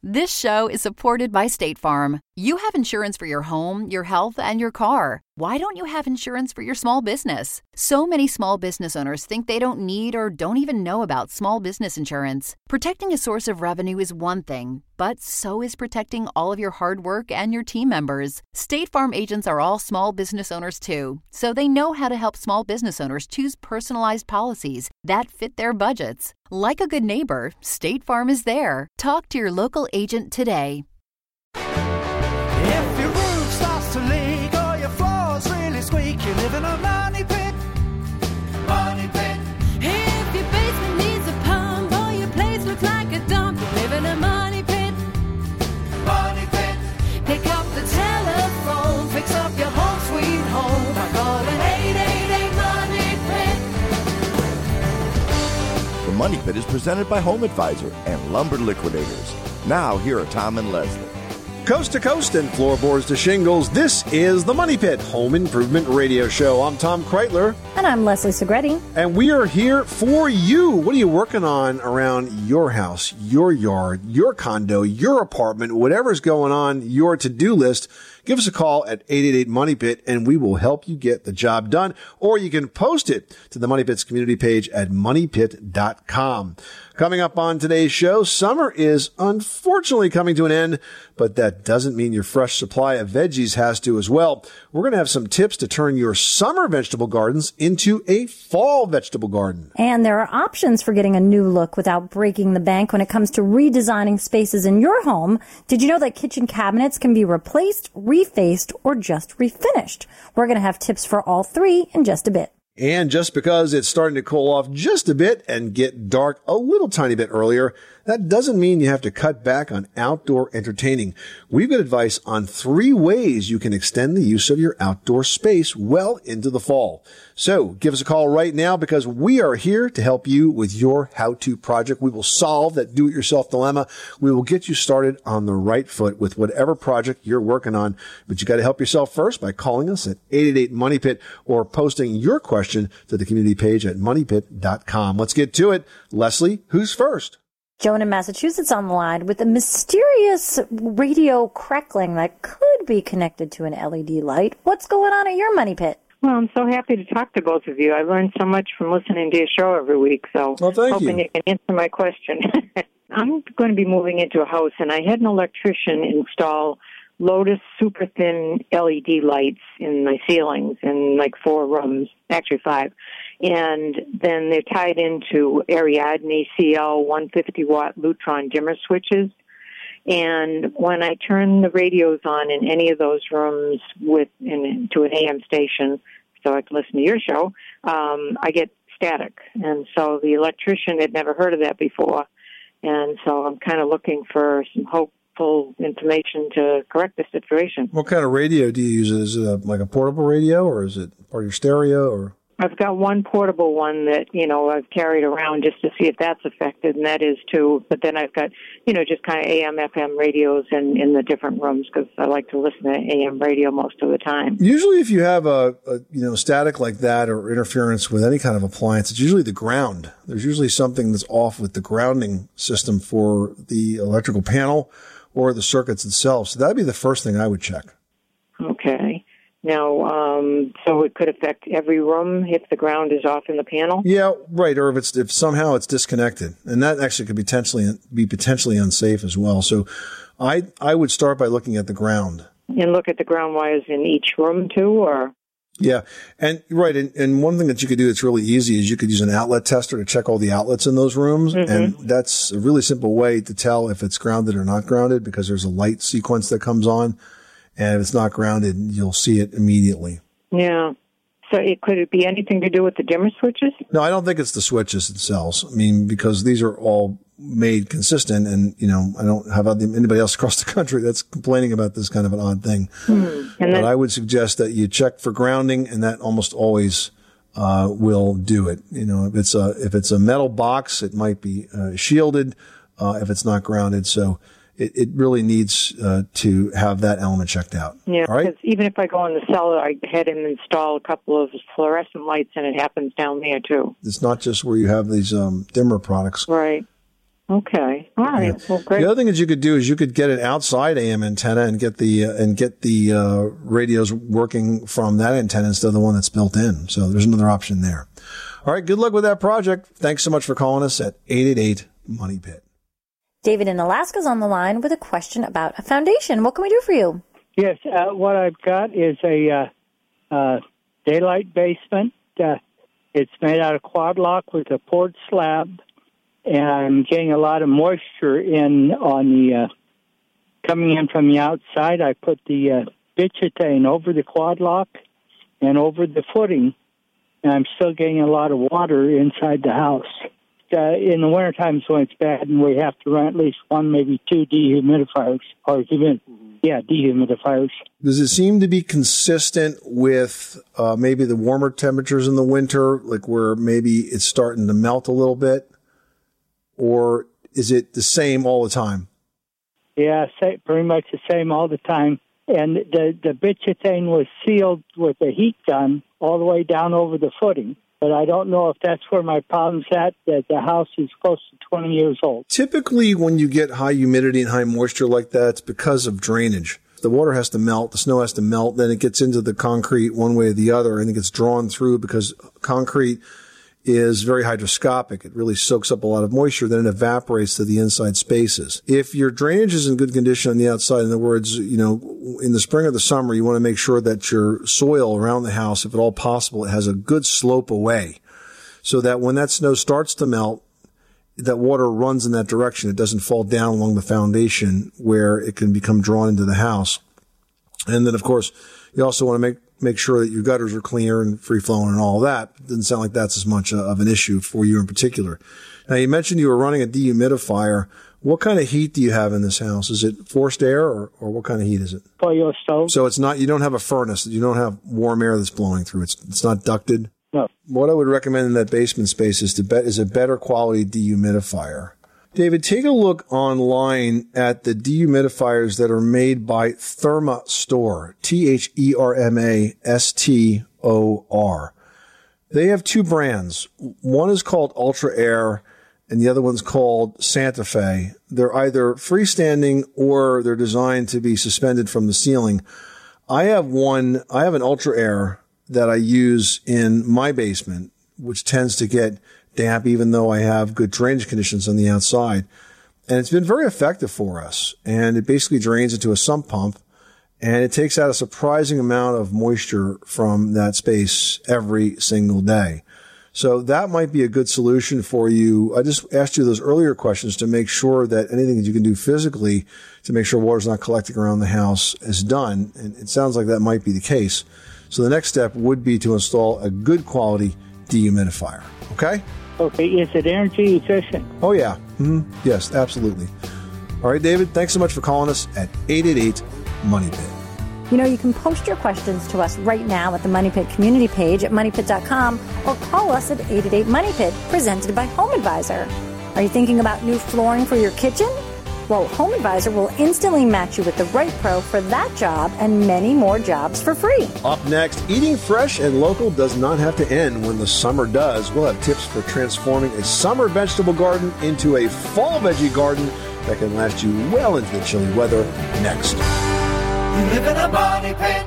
This show is supported by State Farm. You have insurance for your home, your health, and your car. Why don't you have insurance for your small business? So many small business owners think they don't need or don't even know about small business insurance. Protecting a source of revenue is one thing, but so is protecting all of your hard work and your team members. State Farm agents are all small business owners too, so they know how to help small business owners choose personalized policies that fit their budgets. Like a good neighbor, State Farm is there. Talk to your local agent today. If your roof starts to leak or your floor's really squeak, you live in a money pit. Money pit. If your basement needs a pump or your place looks like a dump, you live in a money pit. Money pit. Pick up the telephone, fix up your home sweet home by calling 888-MONEY-PIT. The Money Pit is presented by Home Advisor and Lumber Liquidators. Now, here are Tom and Leslie. Coast to coast and floorboards to shingles, this is the Money Pit Home Improvement Radio Show. I'm Tom Kreitler. And I'm Leslie Segretti. And we are here for you. What are you working on around your house, your yard, your condo, your apartment, whatever's going on your to-do list? Give us a call at 888-MONEY-PIT and we will help you get the job done. Or you can post it to the Money Pit's community page at moneypit.com. Coming up on today's show, summer is unfortunately coming to an end, but that doesn't mean your fresh supply of veggies has to as well. We're going to have some tips to turn your summer vegetable gardens into a fall vegetable garden. And there are options for getting a new look without breaking the bank when it comes to redesigning spaces in your home. Did you know that kitchen cabinets can be replaced, refaced, or just refinished? We're going to have tips for all three in just a bit. And just because it's starting to cool off just a bit and get dark a little tiny bit earlier, that doesn't mean you have to cut back on outdoor entertaining. We've got advice on 3 ways you can extend the use of your outdoor space well into the fall. So give us a call right now because we are here to help you with your how-to project. We will solve that do-it-yourself dilemma. We will get you started on the right foot with whatever project you're working on. But you got to help yourself first by calling us at 888-MONEY-PIT or posting your question to the community page at moneypit.com. Let's get to it. Leslie, who's first? Joan in Massachusetts on the line with a mysterious radio crackling that could be connected to an LED light. What's going on at your Money Pit? Well, I'm so happy to talk to both of you. I learned so much from listening to your show every week, so hoping you can answer my question. I'm going to be moving into a house, and I had an electrician install Lotus super thin LED lights in my ceilings in like 4 rooms, actually 5. And then they're tied into Ariadne CL 150-watt Lutron dimmer switches. And when I turn the radios on in any of those rooms to an AM station, so I can listen to your show, I get static. And so the electrician had never heard of that before. And so I'm kind of looking for some hopeful information to correct the situation. What kind of radio do you use? Is it like a portable radio, or is it part of your stereo, or? I've got one portable one that, I've carried around just to see if that's affected, and that is too. But then I've got, just kind of AM, FM radios in the different rooms because I like to listen to AM radio most of the time. Usually if you have a static like that or interference with any kind of appliance, it's usually the ground. There's usually something that's off with the grounding system for the electrical panel or the circuits itself. So that would be the first thing I would check. Okay. Now, so it could affect every room if the ground is off in the panel? Yeah, right. Or if somehow it's disconnected. And that actually could be potentially unsafe as well. So I would start by looking at the ground. And look at the ground wires in each room too, or? Yeah. And right. And one thing that you could do that's really easy is you could use an outlet tester to check all the outlets in those rooms. Mm-hmm. And that's a really simple way to tell if it's grounded or not grounded because there's a light sequence that comes on. And if it's not grounded, you'll see it immediately. Yeah. So could it be anything to do with the dimmer switches? No, I don't think it's the switches themselves. I mean, because these are all made consistent and, I don't have anybody else across the country that's complaining about this kind of an odd thing. But I would suggest that you check for grounding, and that almost always will do it. If it's a metal box, it might be shielded if it's not grounded. So it really needs to have that element checked out. Yeah, all right? Because even if I go in the cellar, I had him install a couple of fluorescent lights, and it happens down there, too. It's not just where you have these dimmer products. Right. Okay. All right. Yeah. Well, great. The other thing that you could do is you could get an outside AM antenna and get the radios working from that antenna instead of the one that's built in. So there's another option there. All right. Good luck with that project. Thanks so much for calling us at 888-MONEY-PIT. David in Alaska's on the line with a question about a foundation. What can we do for you? Yes, what I've got is a daylight basement. It's made out of quad lock with a poured slab, and I'm getting a lot of moisture coming in from the outside. I put the bitumen over the quad lock and over the footing, and I'm still getting a lot of water inside the house. In the winter times when it's bad and we have to run at least one, maybe two dehumidifiers, dehumidifiers. Does it seem to be consistent with maybe the warmer temperatures in the winter, like where maybe it's starting to melt a little bit? Or is it the same all the time? Yeah, pretty much the same all the time. And the bitumen was sealed with a heat gun all the way down over the footing. But I don't know if that's where my problem's at, that the house is close to 20 years old. Typically, when you get high humidity and high moisture like that, it's because of drainage. The water has to melt, the snow has to melt, then it gets into the concrete one way or the other, and it gets drawn through because concrete is very hydroscopic. It really soaks up a lot of moisture, then it evaporates to the inside spaces. If your drainage is in good condition on the outside, in other words, in the spring or the summer, you want to make sure that your soil around the house, if at all possible, it has a good slope away so that when that snow starts to melt, that water runs in that direction. It doesn't fall down along the foundation where it can become drawn into the house. And then, of course, you also want to make sure that your gutters are clear and free-flowing and all that. It doesn't sound like that's as much of an issue for you in particular. Now, you mentioned you were running a dehumidifier. What kind of heat do you have in this house? Is it forced air or what kind of heat is it? Polio stove. So it's not, you don't have a furnace. You don't have warm air that's blowing through. It's not ducted? No. What I would recommend in that basement space is a better quality dehumidifier. David, take a look online at the dehumidifiers that are made by ThermaStor, ThermaStor. They have two brands. One is called Ultra Air, and the other one's called Santa Fe. They're either freestanding or they're designed to be suspended from the ceiling. I have an Ultra Air that I use in my basement, which tends to get damp even though I have good drainage conditions on the outside. And it's been very effective for us. And it basically drains into a sump pump, and it takes out a surprising amount of moisture from that space every single day. So that might be a good solution for you. I just asked you those earlier questions to make sure that anything that you can do physically to make sure water's not collecting around the house is done. And it sounds like that might be the case. So the next step would be to install a good quality dehumidifier. Okay? Okay. Is it energy efficient? Oh, yeah. Mm-hmm. Yes, absolutely. All right, David, thanks so much for calling us at 888-MONEY-PIT. You can post your questions to us right now at the Money Pit community page at moneypit.com or call us at 888-MONEY-PIT, presented by Home Advisor. Are you thinking about new flooring for your kitchen? Well, Home Advisor will instantly match you with the right pro for that job and many more jobs for free. Up next, eating fresh and local does not have to end when the summer does. We'll have tips for transforming a summer vegetable garden into a fall veggie garden that can last you well into the chilly weather next. You live in a money pit.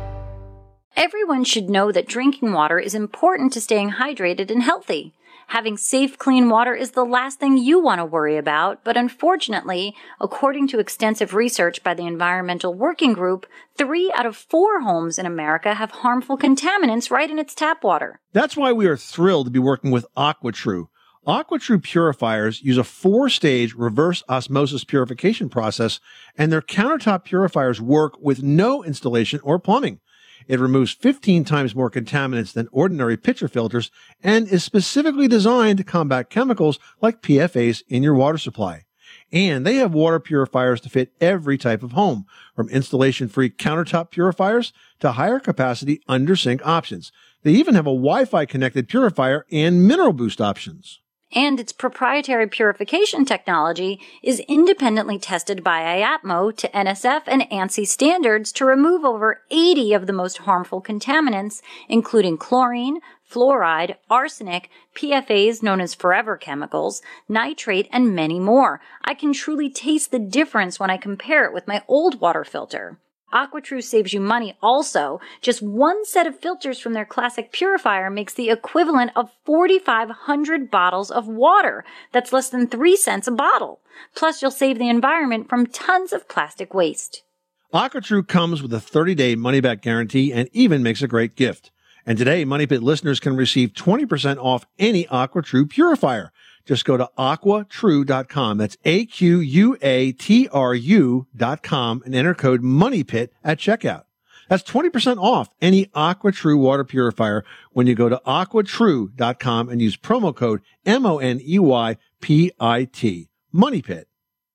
Everyone should know that drinking water is important to staying hydrated and healthy. Having safe, clean water is the last thing you want to worry about, but unfortunately, according to extensive research by the Environmental Working Group, 3 out of 4 homes in America have harmful contaminants right in its tap water. That's why we are thrilled to be working with AquaTrue. AquaTrue purifiers use a 4-stage reverse osmosis purification process, and their countertop purifiers work with no installation or plumbing. It removes 15 times more contaminants than ordinary pitcher filters and is specifically designed to combat chemicals like PFAS in your water supply. And they have water purifiers to fit every type of home, from installation-free countertop purifiers to higher capacity under-sink options. They even have a Wi-Fi connected purifier and mineral boost options. And its proprietary purification technology is independently tested by IAPMO to NSF and ANSI standards to remove over 80 of the most harmful contaminants, including chlorine, fluoride, arsenic, PFAs known as forever chemicals, nitrate, and many more. I can truly taste the difference when I compare it with my old water filter. AquaTrue saves you money also. Just one set of filters from their classic purifier makes the equivalent of 4,500 bottles of water. That's less than 3 cents a bottle. Plus, you'll save the environment from tons of plastic waste. AquaTrue comes with a 30-day money-back guarantee and even makes a great gift. And today, Money Pit listeners can receive 20% off any AquaTrue purifier. Just go to aquatrue.com. That's AQUATRU.com and enter code MONEYPIT at checkout. That's 20% off any AquaTrue water purifier when you go to aquatrue.com and use promo code MONEYPIT. Money Pit.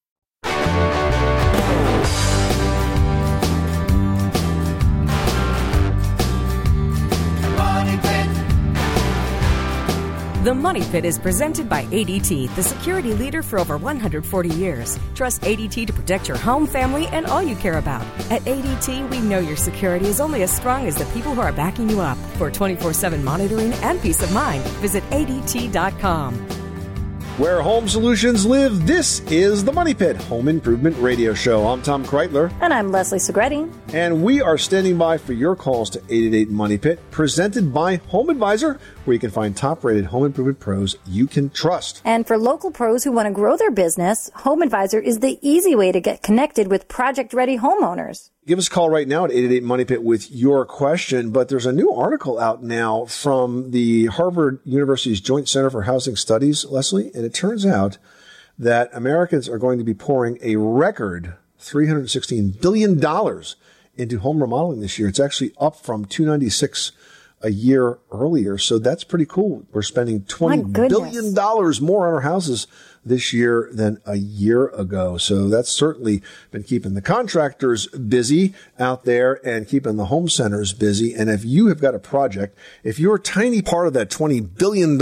The Money Pit is presented by ADT, the security leader for over 140 years. Trust ADT to protect your home, family, and all you care about. At ADT, we know your security is only as strong as the people who are backing you up. For 24/7 monitoring and peace of mind, visit ADT.com. Where home solutions live, this is the Money Pit Home Improvement Radio Show. I'm Tom Kreitler. And I'm Leslie Segretti. And we are standing by for your calls to 888-MONEY-PIT, presented by Home Advisor, where you can find top-rated home improvement pros you can trust. And for local pros who want to grow their business, Home Advisor is the easy way to get connected with project-ready homeowners. Give us a call right now at 888-MONEY-PIT with your question. But there's a new article out now from the Harvard University's Joint Center for Housing Studies, Leslie, and it turns out that Americans are going to be pouring a record $316 billion into home remodeling this year. It's actually up from $296 a year earlier. So that's pretty cool. We're spending $20 billion more on our houses this year than a year ago. So that's certainly been keeping the contractors busy out there and keeping the home centers busy. And if you have got a project, if you're a tiny part of that $20 billion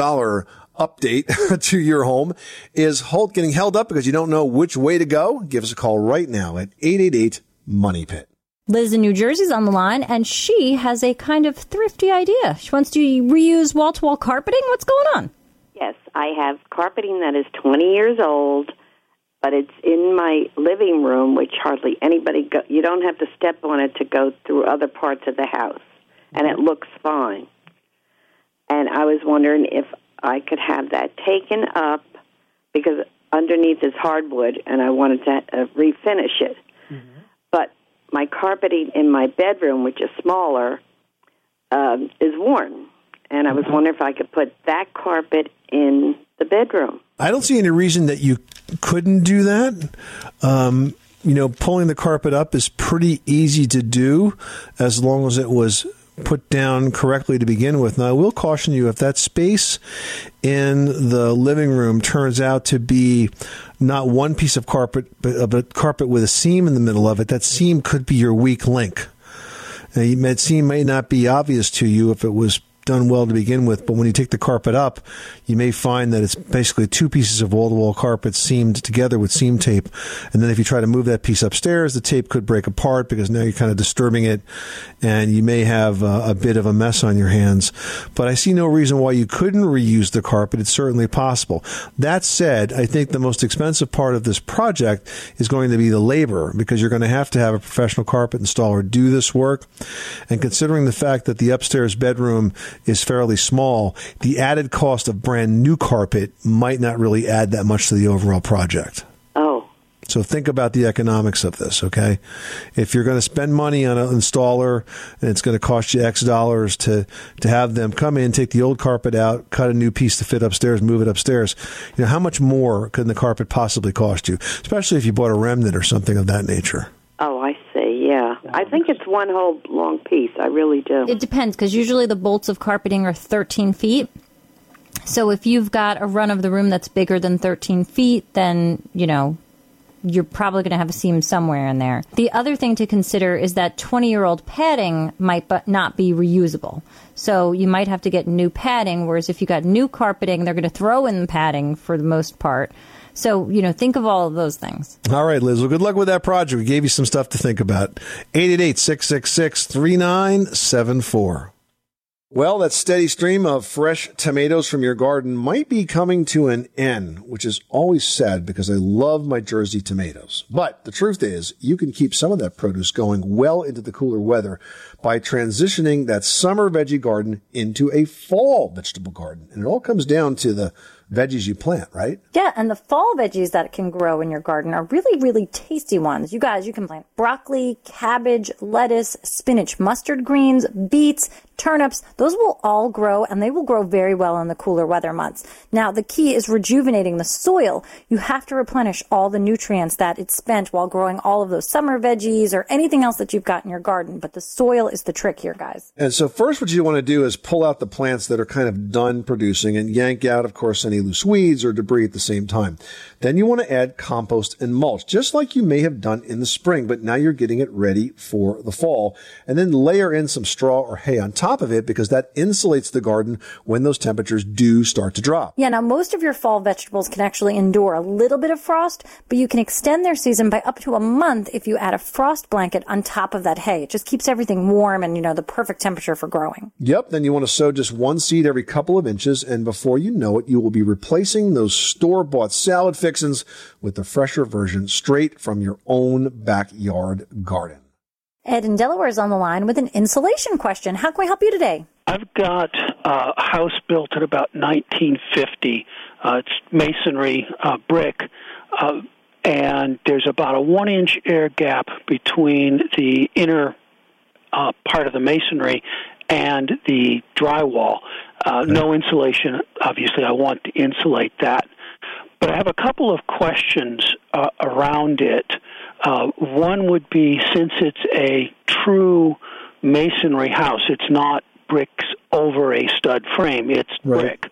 update to your home is getting held up because you don't know which way to go, give us a call right now at 888-MONEY-PIT. Liz in New Jersey's on the line, and she has a kind of thrifty idea. She wants to reuse wall-to-wall carpeting. What's going on? Yes, I have carpeting that is 20 years old, but it's in my living room, which hardly anybody you don't have to step on it to go through other parts of the house, and it looks fine. And I was wondering if I could have that taken up, because underneath is hardwood, and I wanted to refinish it. Mm-hmm. But my carpeting in my bedroom, which is smaller, is worn. And I was wondering if I could put that carpet in the bedroom. I don't see any reason that you couldn't do that. Pulling the carpet up is pretty easy to do as long as it was put down correctly to begin with. Now, I will caution you, if that space in the living room turns out to be not one piece of carpet, but a carpet with a seam in the middle of it, that seam could be your weak link. Now, that seam may not be obvious to you if it was done well to begin with, but when you take the carpet up, you may find that it's basically two pieces of wall-to-wall carpet seamed together with seam tape. And then if you try to move that piece upstairs, the tape could break apart because now you're kind of disturbing it, and you may have a bit of a mess on your hands. But I see no reason why you couldn't reuse the carpet. It's certainly possible. That said, I think the most expensive part of this project is going to be the labor, because you're going to have a professional carpet installer do this work. And considering the fact that the upstairs bedroom is fairly small, the added cost of brand new carpet might not really add that much to the overall project. Oh. So think about the economics of this, okay? If you're going to spend money on an installer and it's going to cost you X dollars to have them come in, take the old carpet out, cut a new piece to fit upstairs, move it upstairs, how much more could the carpet possibly cost you, especially if you bought a remnant or something of that nature? Oh, I see, yeah. I think it's one whole long piece. I really do. It depends, because usually the bolts of carpeting are 13 feet. So if you've got a run of the room that's bigger than 13 feet, then, you're probably going to have a seam somewhere in there. The other thing to consider is that 20-year-old padding might not be reusable. So you might have to get new padding, whereas if you got new carpeting, they're going to throw in the padding for the most part. So, think of all of those things. All right, Liz. Well, good luck with that project. We gave you some stuff to think about. 888-666-3974. Well, that steady stream of fresh tomatoes from your garden might be coming to an end, which is always sad because I love my Jersey tomatoes. But the truth is, you can keep some of that produce going well into the cooler weather by transitioning that summer veggie garden into a fall vegetable garden. And it all comes down to the veggies you plant, right? Yeah, and the fall veggies that can grow in your garden are really, really tasty ones. You guys, you can plant broccoli, cabbage, lettuce, spinach, mustard greens, beets, turnips. Those will all grow, and they will grow very well in the cooler weather months. Now, the key is rejuvenating the soil. You have to replenish all the nutrients that it spent while growing all of those summer veggies or anything else that you've got in your garden. But the soil is the trick here, guys. And so first what you want to do is pull out the plants that are kind of done producing and yank out, of course, any loose weeds or debris at the same time. Then you want to add compost and mulch, just like you may have done in the spring, but now you're getting it ready for the fall. And then layer in some straw or hay on top of it because that insulates the garden when those temperatures do start to drop. Yeah, now most of your fall vegetables can actually endure a little bit of frost, but you can extend their season by up to a month if you add a frost blanket on top of that hay. It just keeps everything warm and, the perfect temperature for growing. Yep, then you want to sow just one seed every couple of inches, and before you know it, you will be replacing those store-bought salad fixins with the fresher version straight from your own backyard garden. Ed in Delaware is on the line with an insulation question. How can we help you today? I've got a house built at about 1950. It's masonry, brick, and there's about a 1-inch air gap between the inner part of the masonry and the drywall. No insulation. Obviously, I want to insulate that. But I have a couple of questions around it. One would be, since it's a true masonry house, it's not bricks over a stud frame, it's brick.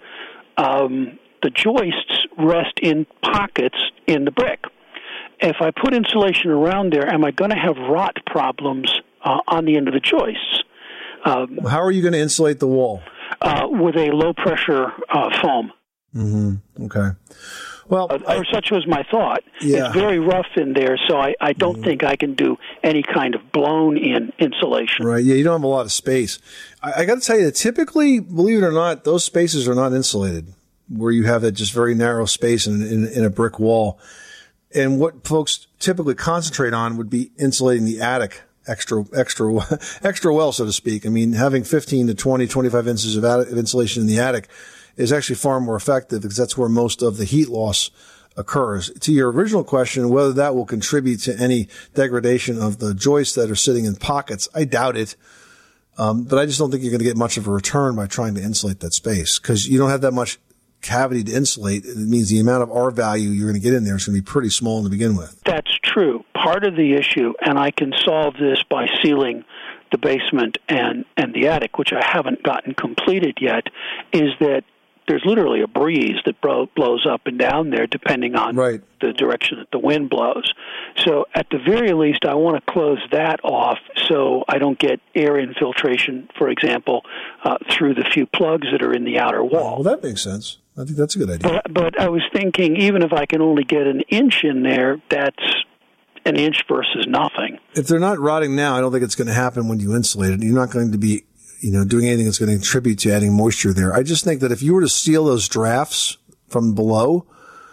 The joists rest in pockets in the brick. If I put insulation around there, am I going to have rot problems on the end of the joists? How are you going to insulate the wall? With a low-pressure foam. Mm-hmm. Okay. Well, or such was my thought. Yeah. It's very rough in there, so I don't think I can do any kind of blown-in insulation. Right, yeah, you don't have a lot of space. I got to tell you that typically, believe it or not, those spaces are not insulated, where you have that just very narrow space in a brick wall. And what folks typically concentrate on would be insulating the attic extra well, so to speak. I mean, having 15 to 20, 25 inches of insulation in the attic is actually far more effective because that's where most of the heat loss occurs. To your original question, whether that will contribute to any degradation of the joists that are sitting in pockets, I doubt it. But I just don't think you're going to get much of a return by trying to insulate that space because you don't have that much cavity to insulate. It means the amount of R value you're going to get in there is going to be pretty small to begin with. That's true. Part of the issue, and I can solve this by sealing the basement and the attic, which I haven't gotten completed yet, is that there's literally a breeze that blows up and down there depending on the direction that the wind blows. So at the very least, I want to close that off so I don't get air infiltration, for example, through the few plugs that are in the outer wall. Well, that makes sense. I think that's a good idea. But I was thinking, even if I can only get an inch in there, that's an inch versus nothing. If they're not rotting now, I don't think it's going to happen when you insulate it. You're not going to be doing anything that's going to contribute to adding moisture there. I just think that if you were to seal those drafts from below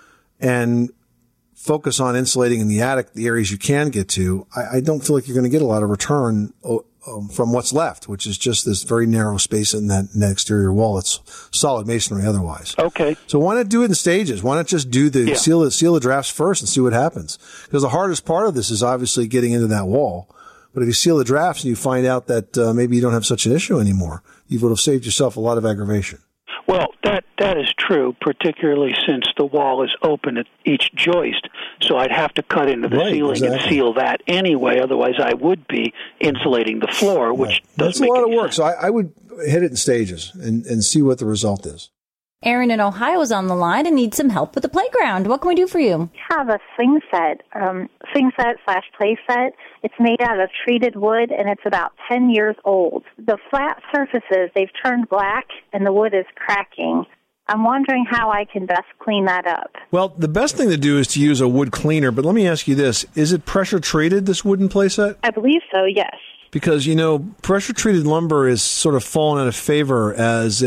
and focus on insulating in the attic, the areas you can get to, I don't feel like you're going to get a lot of return from what's left, which is just this very narrow space in that exterior wall. It's solid masonry otherwise. Okay. So why not do it in stages? Why not just do the seal the drafts first and see what happens? Because the hardest part of this is obviously getting into that wall. But if you seal the drafts and you find out that maybe you don't have such an issue anymore, you would have saved yourself a lot of aggravation. Well, that is true, particularly since the wall is open at each joist. So I'd have to cut into the ceiling and seal that anyway. Otherwise, I would be insulating the floor, which doesn't make any sense. That's a lot of work. So I would hit it in stages and see what the result is. Erin in Ohio is on the line and needs some help with the playground. What can we do for you? I have a swing set / play set. It's made out of treated wood, and it's about 10 years old. The flat surfaces, they've turned black, and the wood is cracking. I'm wondering how I can best clean that up. Well, the best thing to do is to use a wood cleaner, but let me ask you this. Is it pressure treated, this wooden play set? I believe so, yes. Because, pressure-treated lumber is sort of fallen out of favor as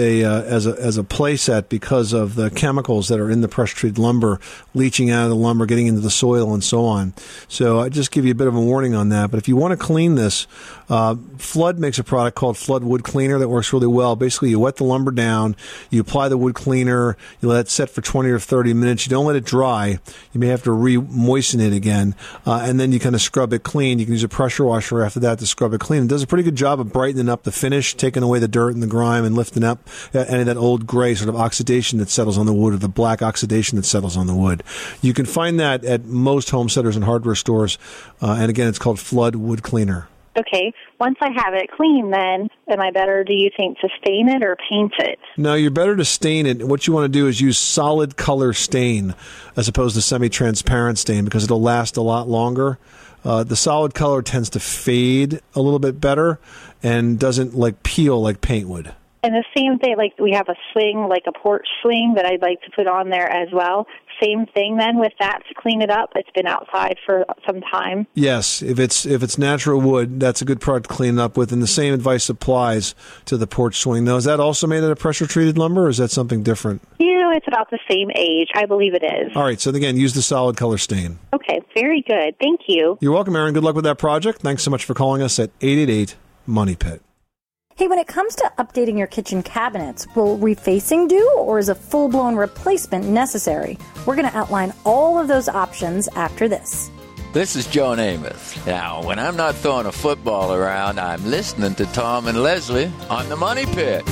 a play set because of the chemicals that are in the pressure-treated lumber leaching out of the lumber, getting into the soil, and so on. So I just give you a bit of a warning on that. But if you want to clean this, Flood makes a product called Flood Wood Cleaner that works really well. Basically, you wet the lumber down, you apply the wood cleaner, you let it set for 20 or 30 minutes. You don't let it dry. You may have to re-moisten it again, and then you kind of scrub it clean. You can use a pressure washer after that to scrub it clean. It does a pretty good job of brightening up the finish, taking away the dirt and the grime and lifting up any of that old gray sort of oxidation that settles on the wood or the black oxidation that settles on the wood. You can find that at most home centers and hardware stores, and again, it's called Flood Wood Cleaner. Okay. Once I have it clean, then, am I better, do you think, to stain it or paint it? No, you're better to stain it. What you want to do is use solid color stain as opposed to semi-transparent stain because it'll last a lot longer. The solid color tends to fade a little bit better and doesn't peel like paint would. And the same thing, we have a swing, like a porch swing that I'd like to put on there as well. Same thing then with that to clean it up. It's been outside for some time. Yes, if it's natural wood, that's a good product to clean it up with. And the same advice applies to the porch swing. Now, is that also made out of pressure-treated lumber, or is that something different? It's about the same age. I believe it is. All right, so again, use the solid color stain. Okay, very good. Thank you. You're welcome, Erin. Good luck with that project. Thanks so much for calling us at 888-MONEY-PIT. Hey, when it comes to updating your kitchen cabinets, will refacing do, or is a full-blown replacement necessary? We're going to outline all of those options after this. This is Joe Namath. Now, when I'm not throwing a football around, I'm listening to Tom and Leslie on The Money Pit.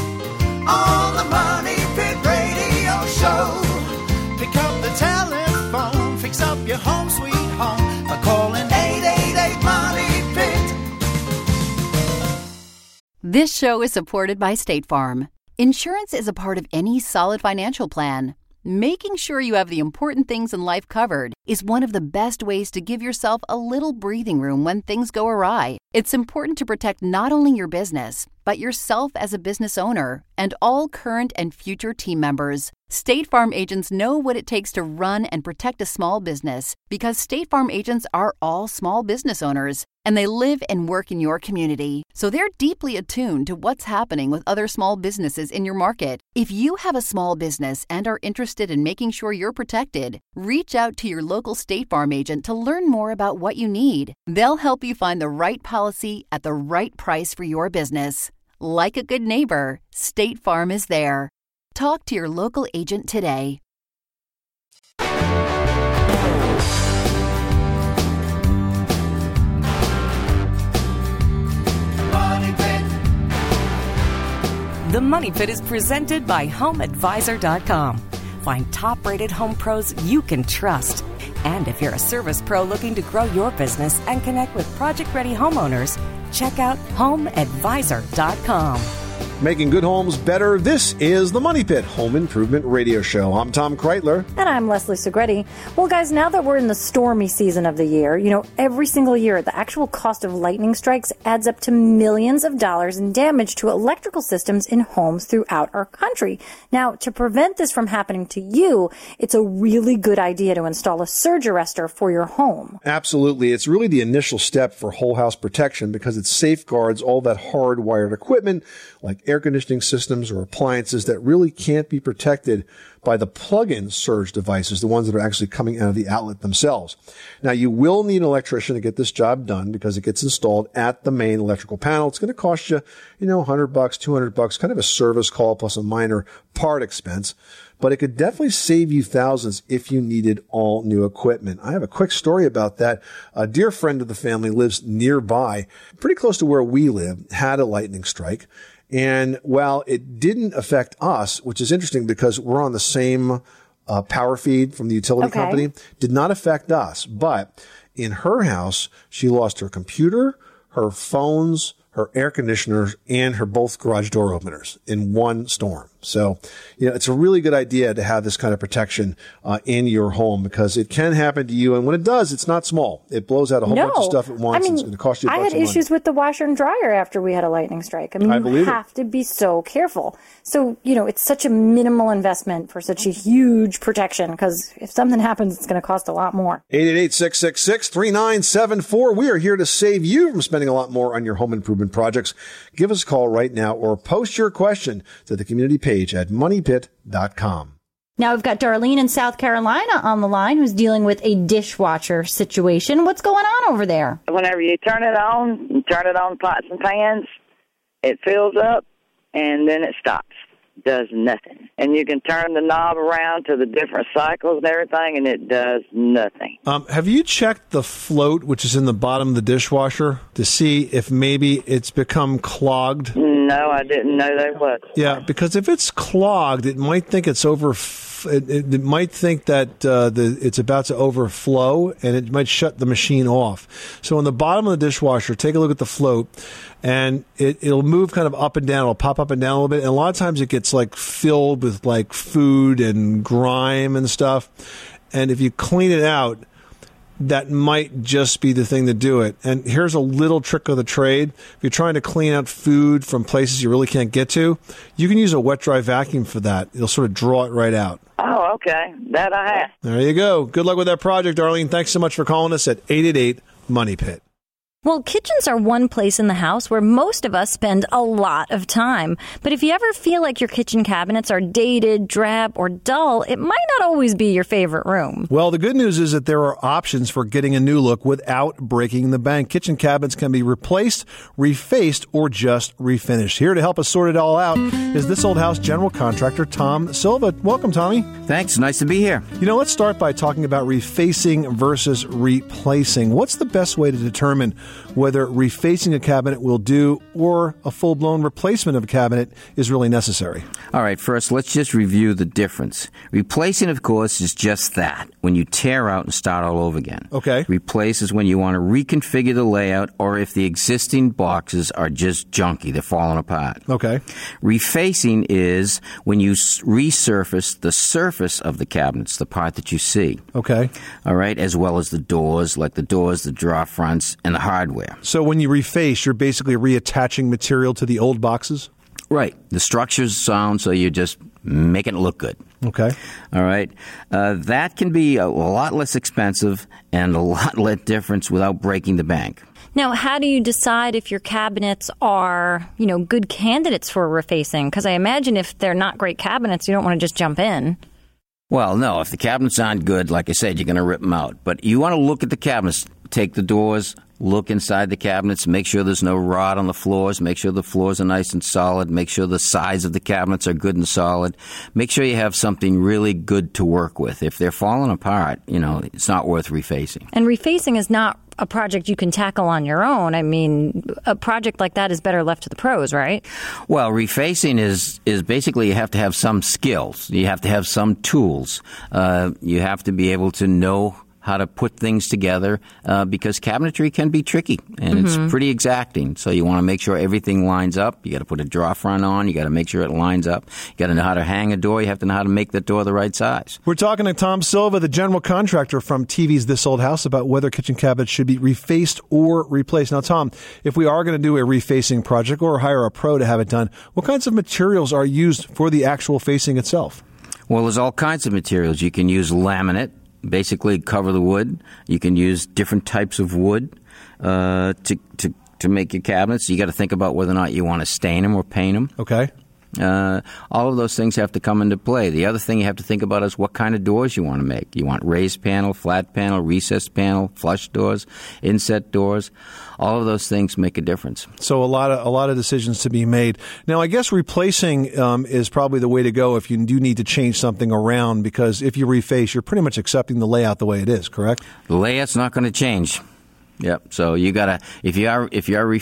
On The Money Pit Radio Show. Pick up the telephone, fix up your home sweet home by calling 888-MONEY-PIT. This show is supported by State Farm. Insurance is a part of any solid financial plan. Making sure you have the important things in life covered is one of the best ways to give yourself a little breathing room when things go awry. It's important to protect not only your business, but yourself as a business owner and all current and future team members. State Farm agents know what it takes to run and protect a small business because State Farm agents are all small business owners and they live and work in your community. So they're deeply attuned to what's happening with other small businesses in your market. If you have a small business and are interested in making sure you're protected, reach out to your local State Farm agent to learn more about what you need. They'll help you find the right policy at the right price for your business. Like a good neighbor, State Farm is there. Talk to your local agent today. The Money Pit is presented by HomeAdvisor.com. Find top-rated home pros you can trust. And if you're a service pro looking to grow your business and connect with project-ready homeowners, check out HomeAdvisor.com. Making good homes better. This is the Money Pit Home Improvement Radio Show. I'm Tom Kreitler. And I'm Leslie Segretti. Well, guys, now that we're in the stormy season of the year, every single year, the actual cost of lightning strikes adds up to millions of dollars in damage to electrical systems in homes throughout our country. Now, to prevent this from happening to you, it's a really good idea to install a surge arrestor for your home. Absolutely. It's really the initial step for whole house protection because it safeguards all that hardwired equipment like air conditioning systems or appliances that really can't be protected by the plug-in surge devices, the ones that are actually coming out of the outlet themselves. Now, you will need an electrician to get this job done because it gets installed at the main electrical panel. It's going to cost you, $100, $200, kind of a service call plus a minor part expense. But it could definitely save you thousands if you needed all new equipment. I have a quick story about that. A dear friend of the family lives nearby, pretty close to where we live, had a lightning strike. And while it didn't affect us, which is interesting because we're on the same power feed from the utility company, did not affect us. But in her house, she lost her computer, her phones, her air conditioners, and her both garage door openers in one storm. So, it's a really good idea to have this kind of protection in your home because it can happen to you. And when it does, it's not small. It blows out a whole bunch of stuff at once. It's going to cost you a bunch of money. I had issues with the washer and dryer after we had a lightning strike. You have to be so careful. So, it's such a minimal investment for such a huge protection because if something happens, it's going to cost a lot more. 888-666-3974. We are here to save you from spending a lot more on your home improvement projects. Give us a call right now or post your question to the community page at moneypit.com. Now we've got Darlene in South Carolina on the line who's dealing with a dishwasher situation. What's going on over there? Whenever you turn it on pots and pans, it fills up and then it stops. Does nothing. And you can turn the knob around to the different cycles and everything, and it does nothing. Have you checked the float, which is in the bottom of the dishwasher, to see if maybe it's become clogged? No, I didn't know there was. Yeah, because if it's clogged, it might think it's it might think that it's about to overflow, and it might shut the machine off. So on the bottom of the dishwasher, take a look at the float, and it'll move kind of up and down. It'll pop up and down a little bit, and a lot of times it gets like filled with like food and grime and stuff. And if you clean it out, that might just be the thing to do it. And here's a little trick of the trade. If you're trying to clean out food from places you really can't get to, you can use a wet-dry vacuum for that. It'll sort of draw it right out. Oh, okay. That I have. There you go. Good luck with that project, Darlene. Thanks so much for calling us at 888-MONEY-PIT. Well, kitchens are one place in the house where most of us spend a lot of time. But if you ever feel like your kitchen cabinets are dated, drab, or dull, it might not always be your favorite room. Well, the good news is that there are options for getting a new look without breaking the bank. Kitchen cabinets can be replaced, refaced, or just refinished. Here to help us sort it all out is This Old House general contractor Tom Silva. Welcome, Tommy. Thanks. Nice to be here. Let's start by talking about refacing versus replacing. What's the best way to determine whether refacing a cabinet will do or a full-blown replacement of a cabinet is really necessary? All right, first, let's just review the difference. Replacing, of course, is just that, when you tear out and start all over again. Okay. Replace is when you want to reconfigure the layout or if the existing boxes are just junky, they're falling apart. Okay. Refacing is when you resurface the surface of the cabinets, the part that you see. Okay. All right, as well as the doors, like the doors, the drawer fronts, and the hardware. So when you reface, you're basically reattaching material to the old boxes? Right. The structure's sound, so you're just making it look good. Okay. All right. That can be a lot less expensive and a lot less difference without breaking the bank. Now, how do you decide if your cabinets are, good candidates for refacing? Because I imagine if they're not great cabinets, you don't want to just jump in. Well, no. If the cabinets aren't good, like I said, you're going to rip them out. But you want to look at the cabinets. Take the doors, look inside the cabinets, make sure there's no rot on the floors, make sure the floors are nice and solid, make sure the sides of the cabinets are good and solid. Make sure you have something really good to work with. If they're falling apart, it's not worth refacing. And refacing is not a project you can tackle on your own. I mean, a project like that is better left to the pros, right? Well, refacing is basically you have to have some skills. You have to have some tools. You have to be able to know how to put things together because cabinetry can be tricky and it's pretty exacting. So you want to make sure everything lines up. You got to put a drawer front on. You got to make sure it lines up. You got to know how to hang a door. You have to know how to make the door the right size. We're talking to Tom Silva, the general contractor from TV's This Old House, about whether kitchen cabinets should be refaced or replaced. Now, Tom, if we are going to do a refacing project or hire a pro to have it done, what kinds of materials are used for the actual facing itself? Well, there's all kinds of materials. You can use laminate. Basically cover the wood. You can use different types of wood to make your cabinets. You got to think about whether or not you want to stain them or paint them. Okay. All of those things have to come into play. The other thing you have to think about is what kind of doors you want to make. You want raised panel, flat panel, recessed panel, flush doors, inset doors. All of those things make a difference. So a lot of decisions to be made. Now, I guess replacing is probably the way to go if you do need to change something around, because if you reface, you're pretty much accepting the layout the way it is, correct? The layout's not going to change. Yep. So you gotta, if you are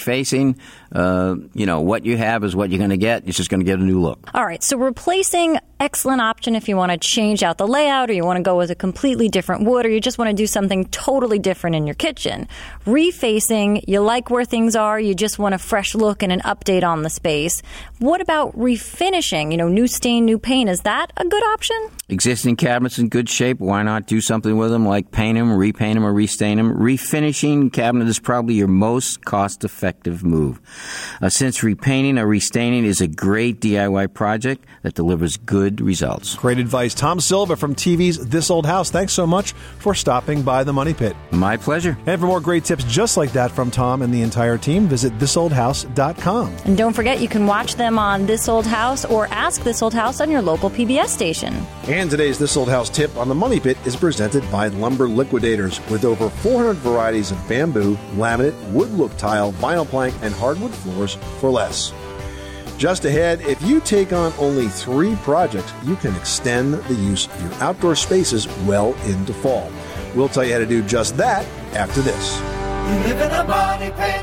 refacing, what you have is what you're going to get. You're just going to get a new look. All right. So replacing excellent option if you want to change out the layout or you want to go with a completely different wood or you just want to do something totally different in your kitchen. Refacing, you like where things are, you just want a fresh look and an update on the space. What about refinishing? New stain, new paint. Is that a good option? Existing cabinets in good shape, why not do something with them like paint them, repaint them, or restain them? Refinishing cabinet is probably your most cost-effective move. Since repainting or restaining is a great DIY project that delivers good results. Great advice. Tom Silva from TV's This Old House. Thanks so much for stopping by the Money Pit. My pleasure. And for more great tips just like that from Tom and the entire team, visit thisoldhouse.com. And don't forget, you can watch them on This Old House or ask This Old House on your local PBS station. And today's This Old House tip on the Money Pit is presented by Lumber Liquidators with over 400 varieties of bamboo, laminate, wood look tile, vinyl plank, and hardwood floors for less. Just ahead, if you take on only 3 projects, you can extend the use of your outdoor spaces well into fall. We'll tell you how to do just that after this. You live in a money pit.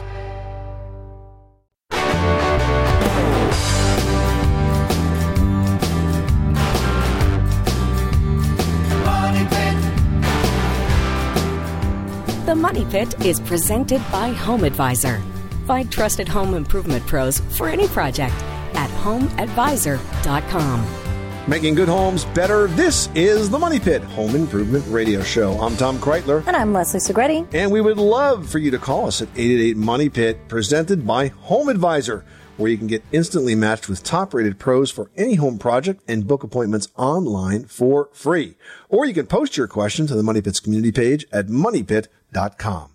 The Money Pit is presented by Home Advisor. Find trusted home improvement pros for any project at homeadvisor.com. Making good homes better. This is the Money Pit Home Improvement Radio Show. I'm Tom Kreitler. And I'm Leslie Segretti. And we would love for you to call us at 888-MONEY-PIT, presented by Home Advisor, where you can get instantly matched with top-rated pros for any home project and book appointments online for free. Or you can post your question to the Money Pit's community page at moneypit.com.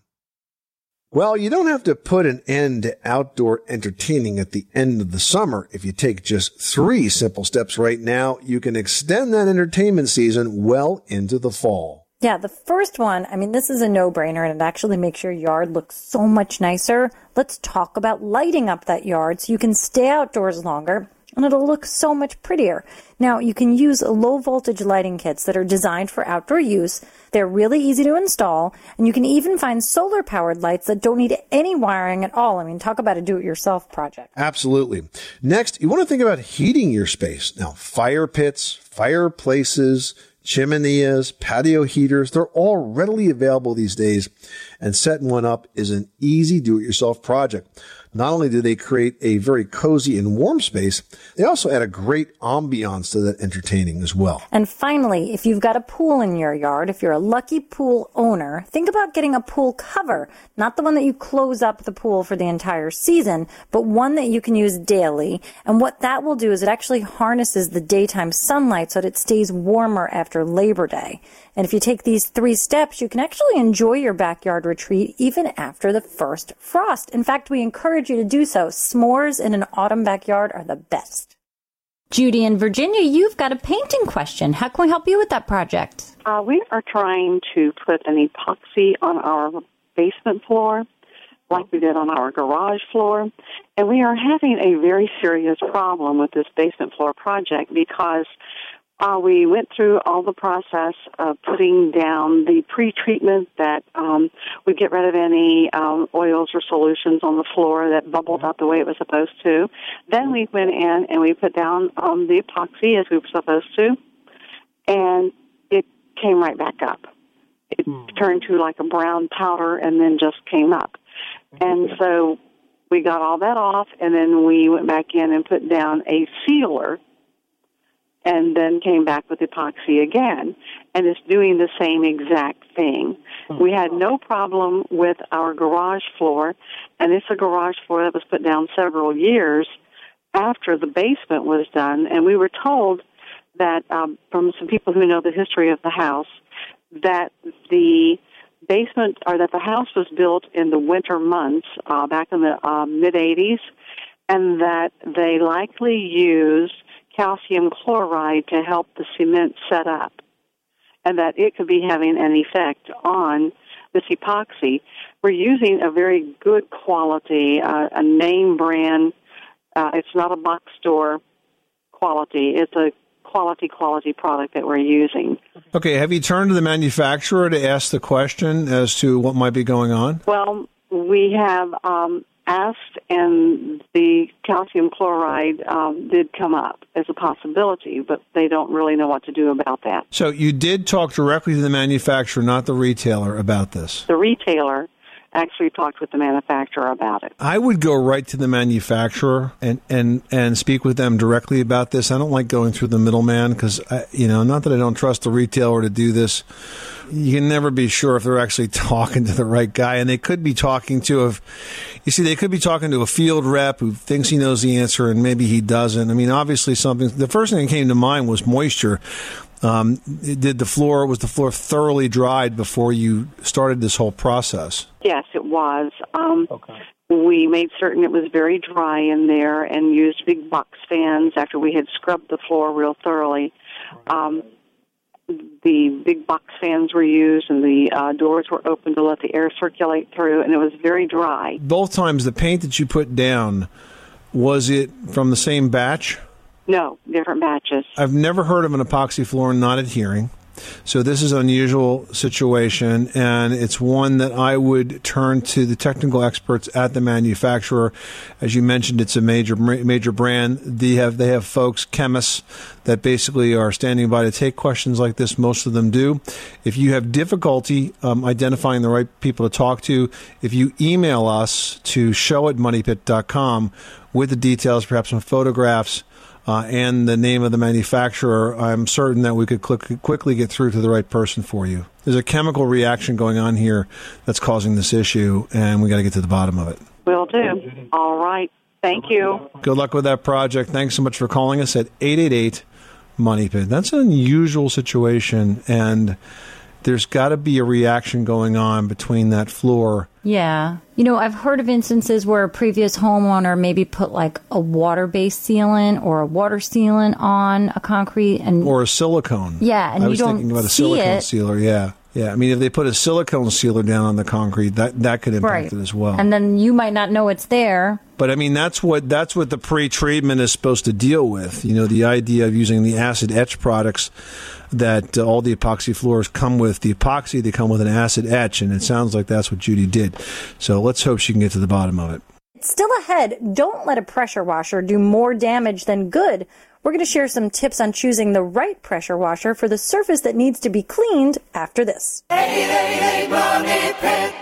Well, you don't have to put an end to outdoor entertaining at the end of the summer. If you take just 3 simple steps right now, you can extend that entertainment season well into the fall. Yeah, the first one, this is a no-brainer, and it actually makes your yard look so much nicer. Let's talk about lighting up that yard so you can stay outdoors longer, and it'll look so much prettier. Now, you can use low-voltage lighting kits that are designed for outdoor use. They're really easy to install, and you can even find solar-powered lights that don't need any wiring at all. Talk about a do-it-yourself project. Absolutely. Next, you want to think about heating your space. Now, fire pits, fireplaces, chimeneas, patio heaters, they're all readily available these days, and setting one up is an easy do-it-yourself project. Not only do they create a very cozy and warm space, they also add a great ambiance to that entertaining as well. And finally, if you've got a pool in your yard, if you're a lucky pool owner, think about getting a pool cover, not the one that you close up the pool for the entire season, but one that you can use daily. And what that will do is it actually harnesses the daytime sunlight so that it stays warmer after Labor Day. And if you take these 3 steps, you can actually enjoy your backyard retreat even after the first frost. In fact, we encourage you to do so. S'mores in an autumn backyard are the best. Judy in Virginia, you've got a painting question. How can we help you with that project? We are trying to put an epoxy on our basement floor like we did on our garage floor. And we are having a very serious problem with this basement floor project because we went through all the process of putting down the pre-treatment that would get rid of any oils or solutions on the floor that bubbled up the way it was supposed to. Then we went in and we put down the epoxy as we were supposed to, and it came right back up. It turned to like a brown powder and then just came up. And so we got all that off, and then we went back in and put down a sealer and then came back with epoxy again, and it's doing the same exact thing. We had no problem with our garage floor, and it's a garage floor that was put down several years after the basement was done, and we were told that from some people who know the history of the house that the basement, or that the house was built in the winter months back in the mid-'80s, and that they likely used calcium chloride to help the cement set up, and that it could be having an effect on this epoxy. We're using a very good quality, a name brand. It's not a box store quality. It's a quality product that we're using. Okay, have you turned to the manufacturer to ask the question as to what might be going on? Well, we have asked, and the calcium chloride did come up as a possibility, but they don't really know what to do about that. So you did talk directly to the manufacturer, not the retailer, about this? The retailer actually talked with the manufacturer about it. I would go right to the manufacturer and speak with them directly about this. I don't like going through the middleman because, not that I don't trust the retailer to do this. You can never be sure if they're actually talking to the right guy, and they could be talking to a field rep who thinks he knows the answer and maybe he doesn't. I mean, obviously the first thing that came to mind was moisture. Was the floor thoroughly dried before you started this whole process? Yes, it was. We made certain it was very dry in there and used big box fans after we had scrubbed the floor real thoroughly. The big box fans were used and the doors were open to let the air circulate through, and it was very dry. Both times, the paint that you put down, was it from the same batch? No, different batches. I've never heard of an epoxy floor not adhering. So this is an unusual situation, and it's one that I would turn to the technical experts at the manufacturer. As you mentioned, it's a major brand. They have folks, chemists, that basically are standing by to take questions like this. Most of them do. If you have difficulty identifying the right people to talk to, if you email us to show@moneypit.com with the details, perhaps some photographs, and the name of the manufacturer, I'm certain that we could quickly get through to the right person for you. There's a chemical reaction going on here that's causing this issue, and we got to get to the bottom of it. Will do. All right. Thank you. Good luck with that project. Thanks so much for calling us at 888-MONEY-PIT. That's an unusual situation, and there's got to be a reaction going on between that floor. Yeah. I've heard of instances where a previous homeowner maybe put like a water-based sealant or a water sealant on a concrete or a silicone. Yeah, and I you was don't thinking about a see silicone it. sealer. Yeah. I mean, if they put a silicone sealer down on the concrete, that could impact it as well. And then you might not know it's there. But I mean, that's what the pre-treatment is supposed to deal with. The idea of using the acid etch products that all the epoxy floors come with. The epoxy, they come with an acid etch, and it sounds like that's what Judy did. So let's hope she can get to the bottom of it. Still ahead, don't let a pressure washer do more damage than good. We're going to share some tips on choosing the right pressure washer for the surface that needs to be cleaned after this. 888 Money Pit.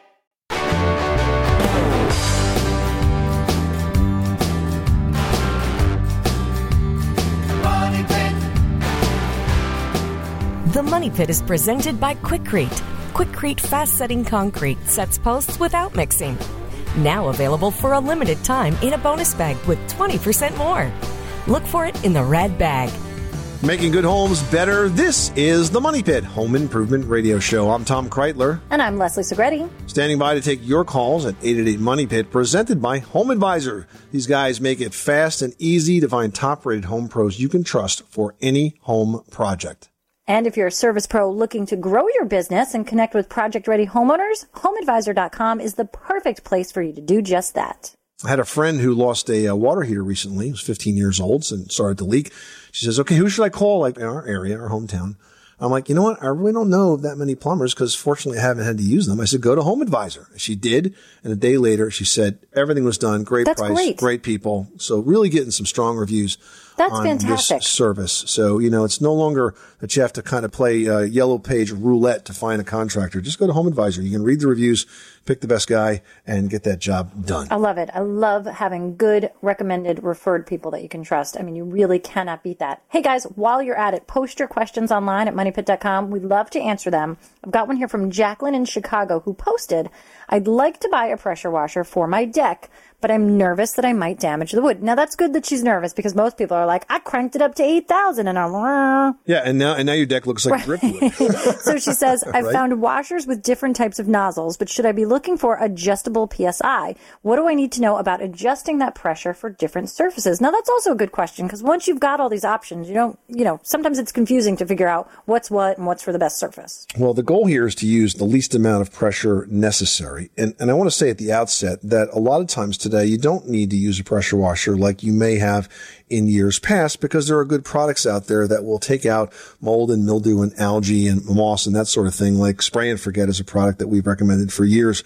The Money Pit is presented by Quikrete. Quikrete fast-setting concrete sets posts without mixing. Now available for a limited time in a bonus bag with 20% more. Look for it in the red bag. Making good homes better. This is the Money Pit Home Improvement Radio Show. I'm Tom Kreitler. And I'm Leslie Segretti. Standing by to take your calls at 888 Money Pit, presented by Home Advisor. These guys make it fast and easy to find top-rated home pros you can trust for any home project. And if you're a service pro looking to grow your business and connect with project-ready homeowners, HomeAdvisor.com is the perfect place for you to do just that. I had a friend who lost a water heater recently. He was 15 years old and started to leak. She says, okay, who should I call, like in our area, our hometown? I'm like, you know what? I really don't know that many plumbers because fortunately I haven't had to use them. I said, go to Home Advisor. She did. And a day later, she said everything was done. Great price, great people. So really getting some strong reviews. That's on fantastic. This service. So, it's no longer that you have to kind of play yellow page roulette to find a contractor. Just go to Home Advisor. You can read the reviews, pick the best guy, and get that job done. I love it. I love having good, recommended, referred people that you can trust. I mean, you really cannot beat that. Hey, guys, while you're at it, post your questions online at moneypit.com. We'd love to answer them. I've got one here from Jacqueline in Chicago who posted, I'd like to buy a pressure washer for my deck, but I'm nervous that I might damage the wood. Now, that's good that she's nervous because most people are like, I cranked it up to 8,000 and I'm yeah, and now your deck looks like driftwood. So she says, I've found washers with different types of nozzles, but should I be looking for adjustable PSI? What do I need to know about adjusting that pressure for different surfaces? Now, that's also a good question because once you've got all these options, sometimes it's confusing to figure out what's what and what's for the best surface. Well, the goal here is to use the least amount of pressure necessary. And I want to say at the outset that a lot of times today, you don't need to use a pressure washer like you may have in years past because there are good products out there that will take out mold and mildew and algae and moss and that sort of thing. Like Spray and Forget is a product that we've recommended for years.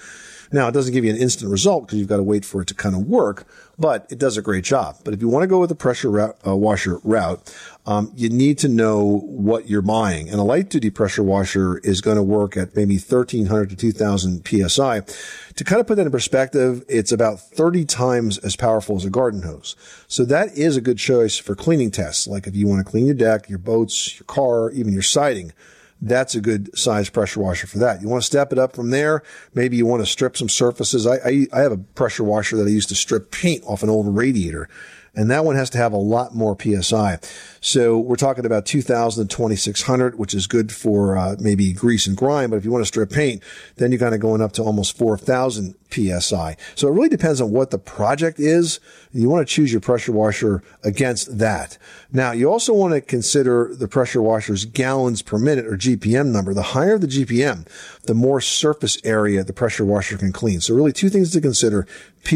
Now, it doesn't give you an instant result because you've got to wait for it to kind of work, but it does a great job. But if you want to go with the pressure washer route, you need to know what you're buying. And a light-duty pressure washer is going to work at maybe 1,300 to 2,000 PSI. To kind of put that in perspective, it's about 30 times as powerful as a garden hose. So that is a good choice for cleaning tests. Like if you want to clean your deck, your boats, your car, even your siding, that's a good size pressure washer for that. You want to step it up from there. Maybe you want to strip some surfaces. I have a pressure washer that I used to strip paint off an old radiator, and that one has to have a lot more PSI. So we're talking about 2,000 to 2,600, which is good for maybe grease and grime. But if you want to strip paint, then you're kind of going up to almost 4,000 PSI. So it really depends on what the project is. You want to choose your pressure washer against that. Now, you also want to consider the pressure washer's gallons per minute or GPM number. The higher the GPM, the more surface area the pressure washer can clean. So really two things to consider,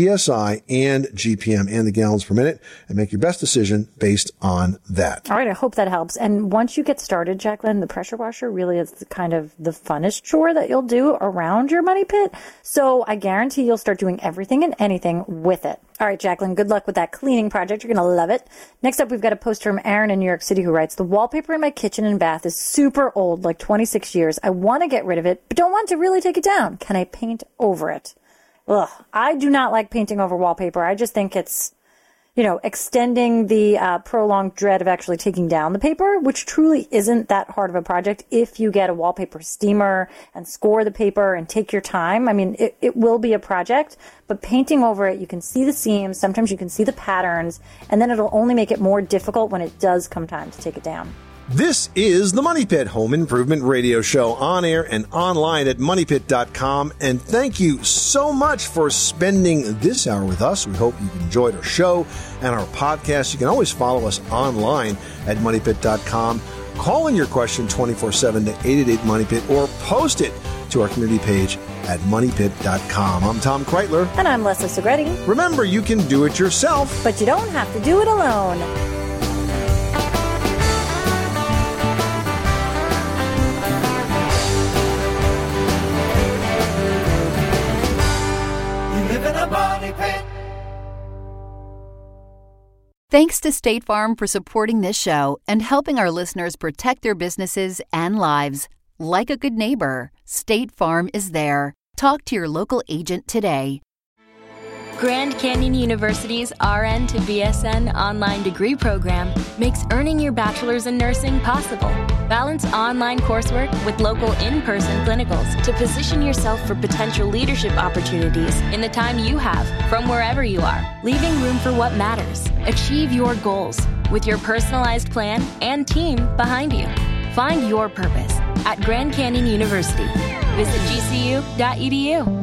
PSI and GPM and the gallons per minute, and make your best decision based on that. All right, I hope that helps. And once you get started, Jacqueline, the pressure washer really is kind of the funnest chore that you'll do around your money pit. So I guarantee you'll start doing everything and anything with it. All right, Jacqueline, good luck with that cleaning project. You're going to love it. Next up, we've got a post from Aaron in New York City who writes, the wallpaper in my kitchen and bath is super old, like 26 years. I want to get rid of it, but don't want to really take it down. Can I paint over it? Ugh, I do not like painting over wallpaper. I just think it's, extending the prolonged dread of actually taking down the paper, which truly isn't that hard of a project if you get a wallpaper steamer and score the paper and take your time. I mean, it will be a project, but painting over it, you can see the seams, sometimes you can see the patterns, and then it'll only make it more difficult when it does come time to take it down. This is the Money Pit Home Improvement Radio Show, on air and online at MoneyPit.com. And thank you so much for spending this hour with us. We hope you've enjoyed our show and our podcast. You can always follow us online at MoneyPit.com. Call in your question 24/7 to 888-MONEYPIT or post it to our community page at MoneyPit.com. I'm Tom Kreitler. And I'm Leslie Segretti. Remember, you can do it yourself, but you don't have to do it alone. Thanks to State Farm for supporting this show and helping our listeners protect their businesses and lives. Like a good neighbor, State Farm is there. Talk to your local agent today. Grand Canyon University's RN to BSN online degree program makes earning your bachelor's in nursing possible. Balance online coursework with local in-person clinicals to position yourself for potential leadership opportunities in the time you have from wherever you are, leaving room for what matters. Achieve your goals with your personalized plan and team behind you. Find your purpose at Grand Canyon University. Visit gcu.edu.